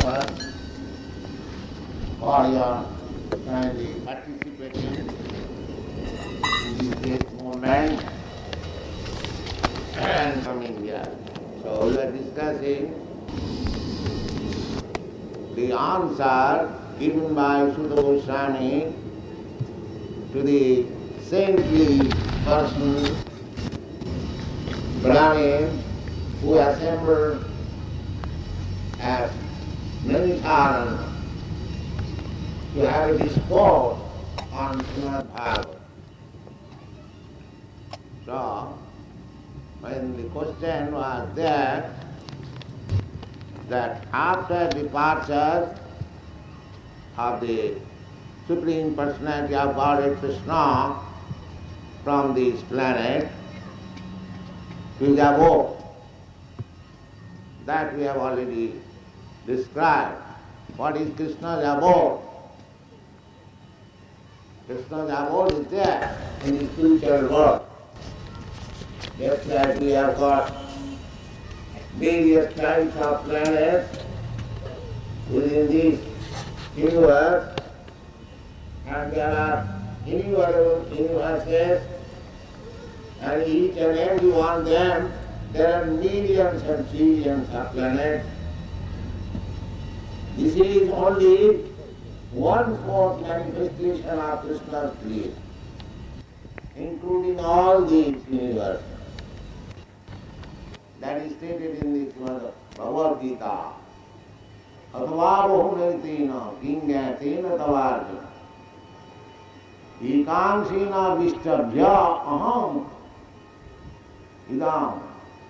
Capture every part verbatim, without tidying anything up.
much for your kindly participating in this great movement and coming here. So we are discussing the answer given by Sutta Goswami to the saintly person, Brahmin, who assembled at Naimisharana to have a discourse on Srimad Bhagavatam. So, when the question was there, that after departure of the Supreme Personality of Godhead Krishna from this planet to his abode, that we have already described. What is Krishna's abode? Krishna's abode is there in the spiritual world. Just like we have got various kinds of planets within this universe, and there are innumerable universes, and each and every one of them, there are millions and trillions of planets. This is only one-fourth manifestation of Krishna's creation, including all these universes. That is stated in the Srimad Bhagavad Gita. Atva bahunaitina kingatena tavarjuna ekansena vishtabhya aham idam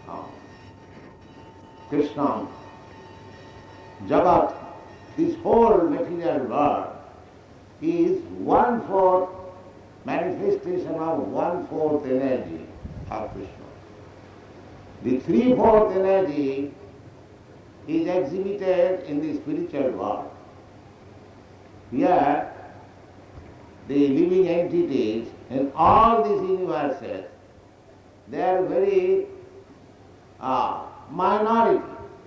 Krishna Jagat. This whole material world is one-fourth manifestation of one-fourth energy of Krishna. The three-fourth energy is exhibited in the spiritual world. Here, the living entities in all these universes, they are very uh, minority.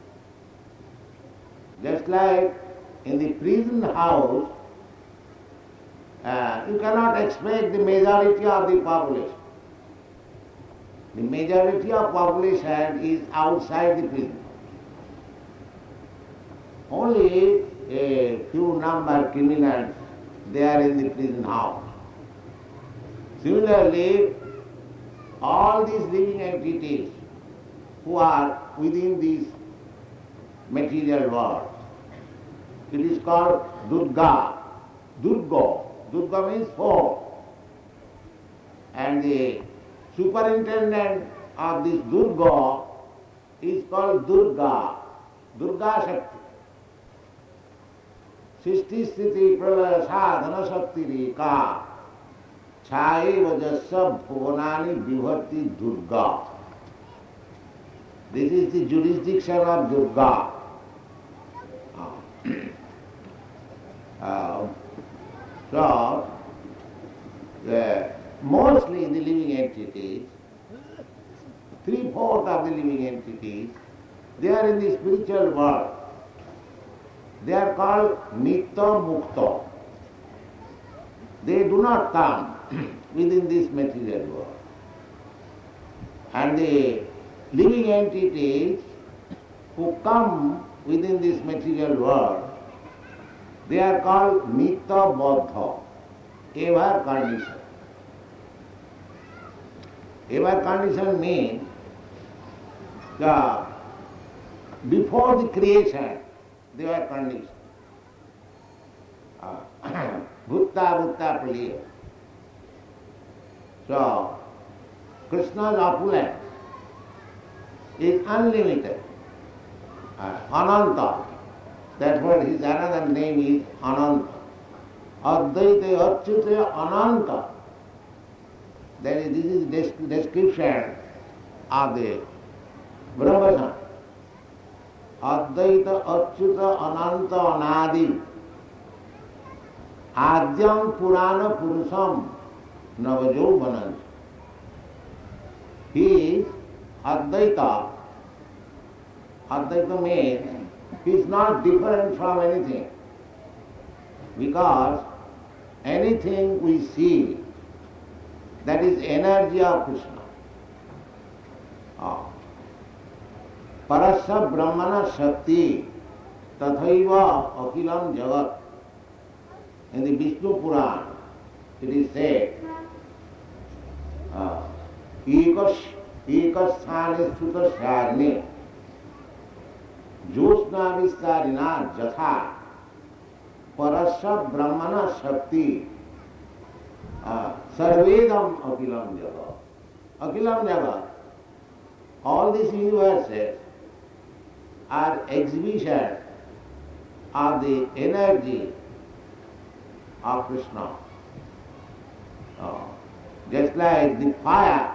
Just like in the prison house, uh, you cannot expect the majority of the population. The majority of population is outside the prison. Only a few number of criminals, they are in the prison house. Similarly, all these living entities who are within this material world, it is called Durga. Durga. Durga means four. And the superintendent of this Durga is called Durga. Durga Shakti. Sisti Sthiti Pralaya Sadhana Shakti Reka Chhaye Vajasya Bhuvanani Vibharti Durga. This is the jurisdiction of Durga. Uh, so, the, mostly the living entities, three-fourths of the living entities, they are in the spiritual world. They are called Nitya Mukta. They do not come within this material world. And the living entities who come within this material world, they are called Nitya Baddha, ever conditioned. Ever conditioned means the, before the creation, they were conditioned. Bhutta Bhutta Praliya. So, Krishna's opulence is unlimited, uh, Ananta. Therefore his another name is Ananta. Advaita Achyuta Ananta. That is, this is the description of the Brahma. Advaita Achyuta Ananta Anadi Adyam Purana Purusam Navajo Banant. He is Advaita. Advaita means He is not different from anything. Because anything we see, that is energy of Krishna. Oh. Parasya Brahmana Shakti Tathaiva Akilam Jagat. In the Vishnu Puran, it is said, Ekas Ekasthane Sutta Sharne Josna Vistarina Jatha Parasya Brahmana Shakti Sarvedam Akilam Jagat. Akilam Jagat. All these universes are exhibition of the energy of Krishna. Oh. Just like the fire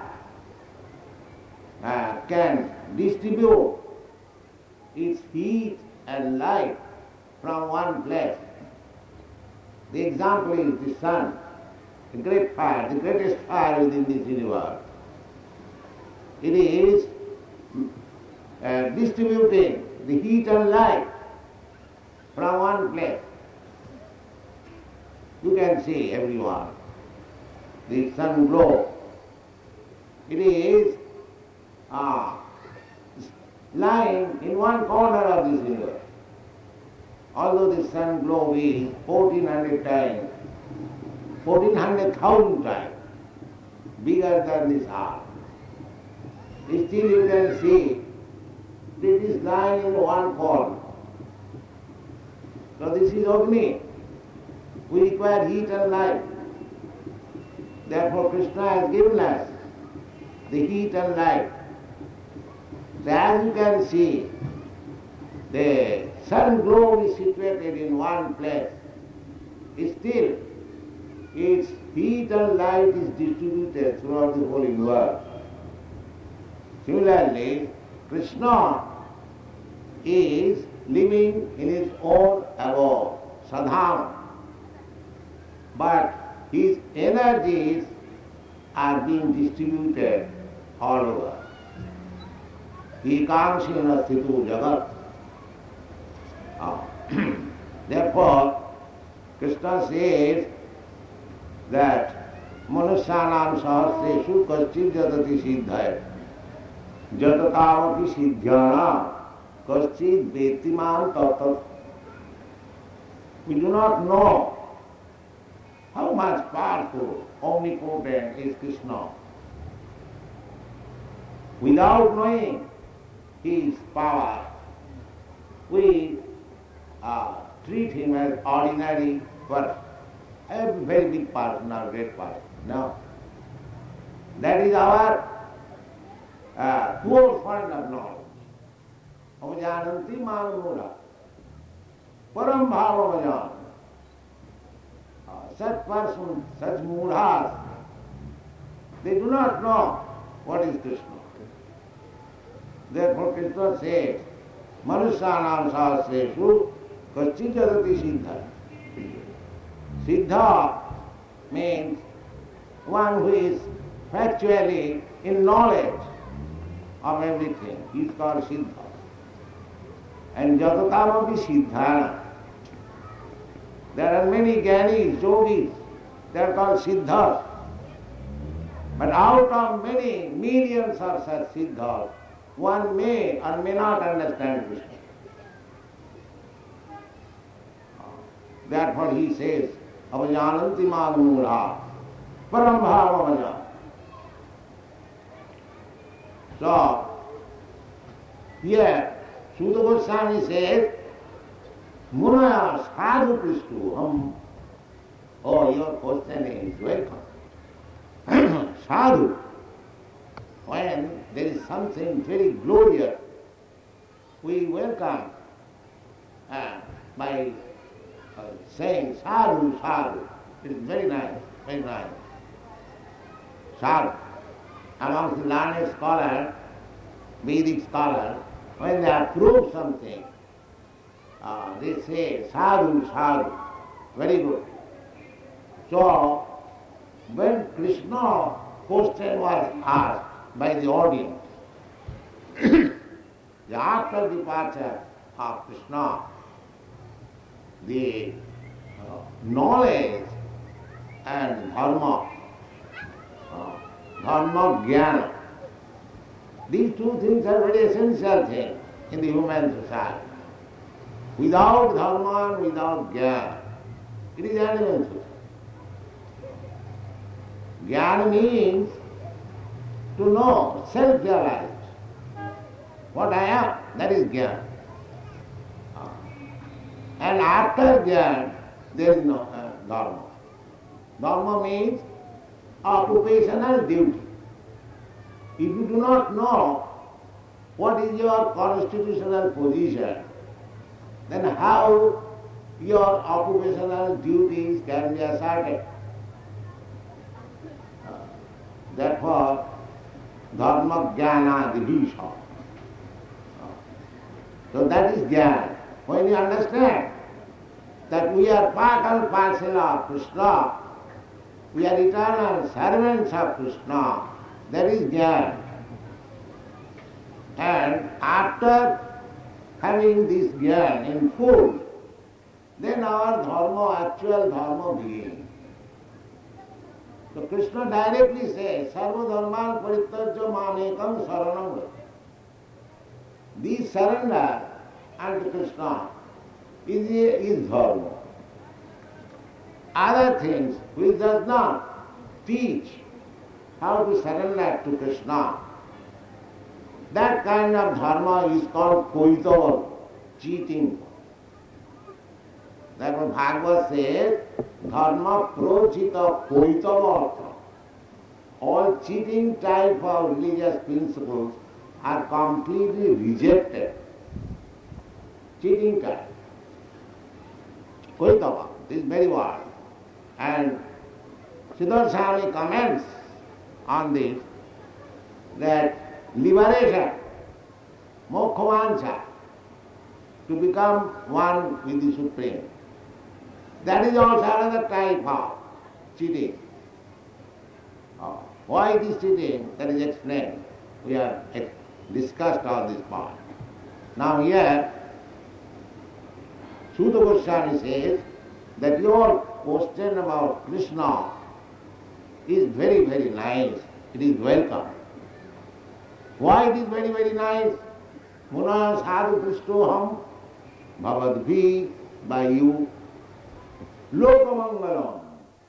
uh, can distribute its heat and light from one place. The example is the sun, the great fire, the greatest fire within this universe. It is uh, distributing the heat and light from one place. You can see everyone. The sun glow. It is uh, lying in one corner of this universe. Although the sun glow is fourteen hundred times, fourteen hundred thousand times bigger than this earth, still you can see it is lying in one corner. So this is Agni. We require heat and light. Therefore Krishna has given us the heat and light. So as you can see, the sun globe is situated in one place. Still, its heat and light is distributed throughout the whole universe. Similarly, Krishna is living in his own abode, sadhana. But his energies are being distributed all over. Ekamshena sthitu jagat. Therefore, Krishna says that manusyanam sahasreshu kaschid jatati siddhaya jatatamaki siddhyana kaschid vetimam tatat. We do not know how much powerful, omnipotent is Krishna. Without knowing his power, we uh, treat him as ordinary person, a very big person or great person. No. That is our uh, poor form of knowledge. Avajananti manamura. Param bhava vajan. Such persons, such mudhas, they do not know what is Krishna. Therefore Krishna says, Manusyanam sahasreshu kaschid jatati siddha. Siddha means one who is factually in knowledge of everything. He is called Siddha. And Jatatamaki Siddhana. There are many Gyanis, Yogis, they are called Siddhas. But out of many millions of such Siddhas, one may or may not understand Krishna. Therefore he says, Avajananti madamura, param bhava vajan. So, here, Shuddha Goswami says, Munaya sadhu Krishna ham. Oh, your question is welcome. Sadhu, when there is something very glorious, we welcome uh, by uh, saying sadhu, sadhu. It is very nice, very nice. Sadhu. Amongst the learned scholars, Vedic scholars, when they approve something, uh, they say sadhu, sadhu. Very good. So, when Krishna question was asked by the audience, after departure of Krishna, the uh, knowledge and dharma, uh, dharma jnana. These two things are very essential things in the human society. Without dharma and without jnana, it is animal society. Jnana means to know, self-realized. What I am, that is jnana. And after jnana, there is no uh, dharma. Dharma means occupational duty. If you do not know what is your constitutional position, then how your occupational duties can be asserted? Uh, therefore, dharma jnana divisha. So that is jnana. When you understand that we are part and parcel of Krishna, we are eternal servants of Krishna, that is jnana. And after having this jnana in full, then our dharma, actual dharma begins. So Krishna directly says, Sarva dharman parityajya mamekam saranam vraj. This surrender unto Krishna is, is dharma. Other things which does not teach how to surrender to Krishna, that kind of dharma is called koitava, cheating. Therefore Bhagavad says, dharma prochita koitava. All cheating type of religious principles are completely rejected. Cheating type. Koitava, this very word. And Siddhartha Swami comments on this that liberation, mokkha, to become one with the Supreme, that is also another type of cheating. Uh, why it is cheating, that is explained. We have discussed all this part. Now here, Suta Goswami says that your question about Krishna is very, very nice. It is welcome. Why it is very, very nice? Muna sadhu prishtoham bhavadbhi, by you. Lokamangalam.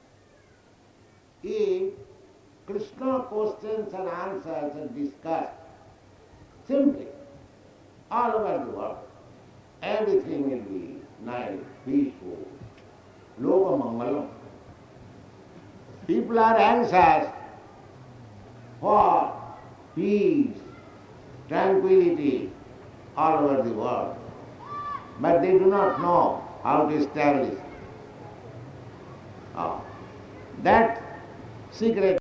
If Krishna questions and answers are discussed simply all over the world, everything will be nice, peaceful. Lokamangalam. People are anxious for peace, tranquility all over the world, but they do not know how to establish. Oh, that secret